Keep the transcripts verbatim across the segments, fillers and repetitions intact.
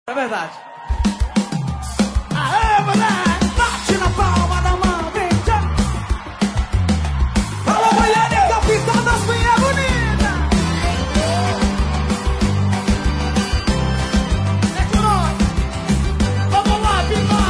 É verdade. Aê, moleque! Bate na palma da mão, vem cá! Fala, mulher, é capitão das minhas bonitas! É com nós! Vamos lá,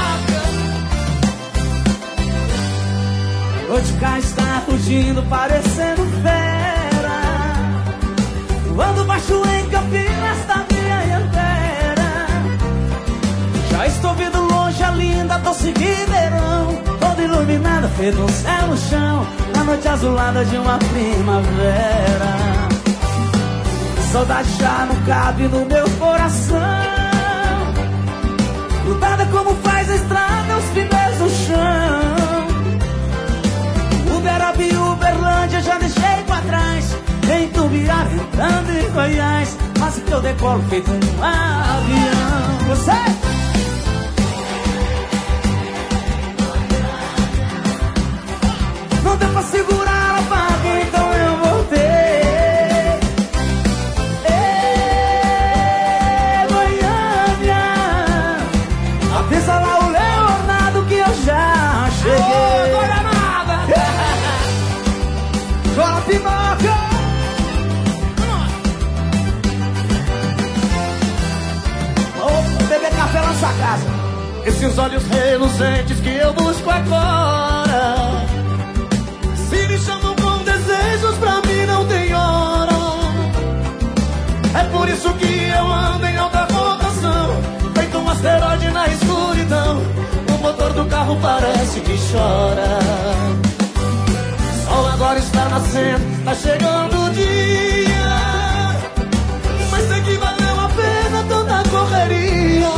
pipoca! Hoje cá está fugindo, parecendo fera. Voando baixo em Campinas da minha inteira. Já estou vendo longe a linda doce Ribeirão, toda iluminada, feito um céu no chão, na noite azulada de uma primavera. Saudade já não cabe no meu coração, grudada como faz a estrada os pneus no chão. Uberaba e Uberlândia já deixei pra trás, em Tubiara, entrando em Goiás, mas que eu decolo feito um avião. Você? Não deu pra segurar a barra, então eu voltei. Ê, Goiânia, avisa lá o Leonardo que eu já cheguei. Ô, Goianada! Bora, pipoca! Beber café na sua casa. Esses olhos reluzentes que eu busco agora, se me chamam com desejos, pra mim não tem hora. É por isso que eu ando em alta rotação, feito um asteroide na escuridão. O motor do carro parece que chora. O sol agora está nascendo, tá chegando o dia, mas sei que valeu a pena toda a correria.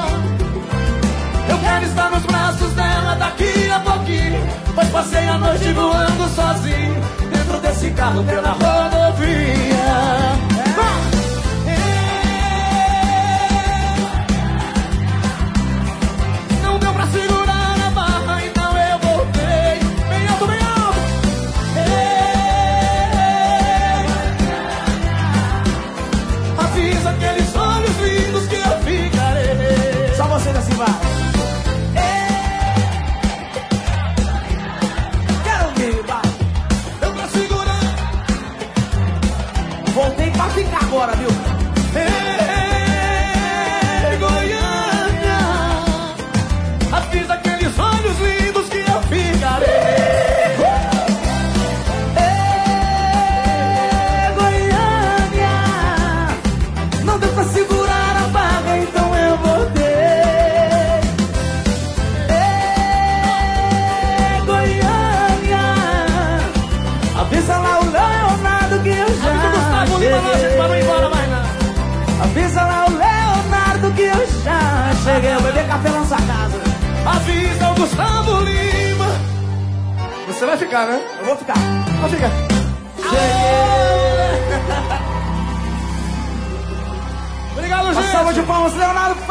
Eu quero estar nos braços dela daqui a pouquinho, pois passei a noite voando sozinho dentro desse carro pela rodovia. Não deu pra segurar a barra, então eu voltei. Bem alto, bem alto. Avisa aqueles olhos lindos que eu ficarei. Só vocês assim vai. Voltei pra ficar agora, viu? Ei, Goiânia, avisa aqueles olhos lindos que eu ficarei. Ei, Goiânia, não deu pra segurar a barra, então eu voltei. Ei, Goiânia, avisa lá o Leonardo que eu já cheguei. Para não ir embora mais não. Avisa lá o Leonardo que eu já cheguei. Eu beber café na sua casa. Avisa o Gustavo Lima. Você vai ficar, né? Eu vou ficar. Vou ficar. Cheguei. Obrigado, gente. Uma salva de palmas, Leonardo.